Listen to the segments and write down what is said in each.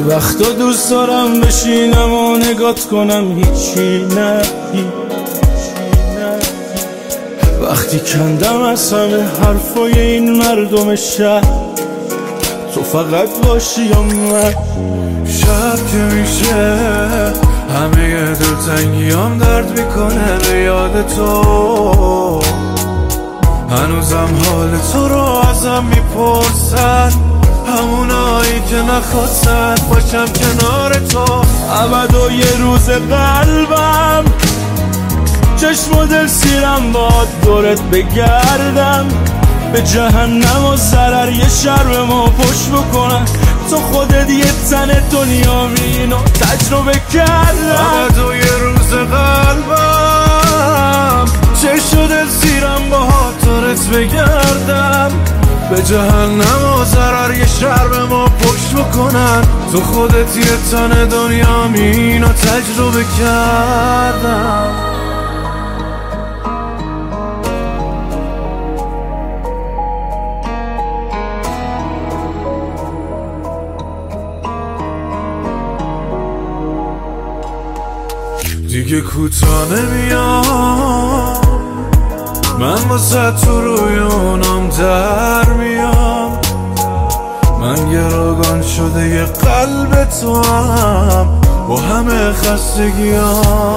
وقتا دوست دارم بشینم و نگات کنم، هیچی نه. وقتی کندم از همه حرفای این مردم شهر، تو فقط باشی یا من. شب که میشه همه دلتنگیام درد میکنه به یاد تو. هنوزم حال تو رو ازم میپرسن، همونایی که نخواستن باشم کنار تو. ابد و یه روز قلبم، چشم و دل سیرم باد دورت بگردم، به جهنم و ضرر یه شرم ما پشت بکنم. تو خودت یه تن دنیا اینو تجربه کردم. ابد و یه روز قلبم، چشم و دل سیرم با دورت بگردم، به جهنم و ضرر یه شرم ما پشت بکنن. تو خودت یه تن دنیا اینو تجربه کردم. دیگه کوتاه نمیام، من واسه تو روی اونام در میام. من گروگان شده یه قلب تو هم، با همه خستگیام.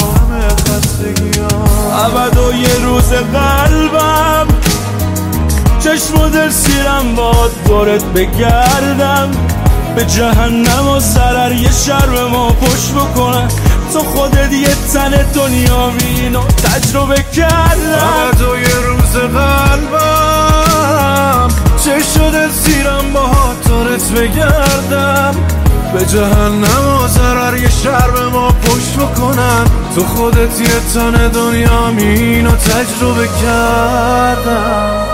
ابد و یه روز قلبم، چشم و دل سیرم باد دورت بگردم، به جهنم و ضرر یه شرم ما پشت بکنن. تو خودت یه تن دنیا اینو تجربه کردم. ابد و یه روز قلبم، چشم و دل سیرم با دورت بگردم، به جهنم و ضرر یه شرم ما پشت بکنن. تو خودت یه تن دنیا اینو تجربه کردم.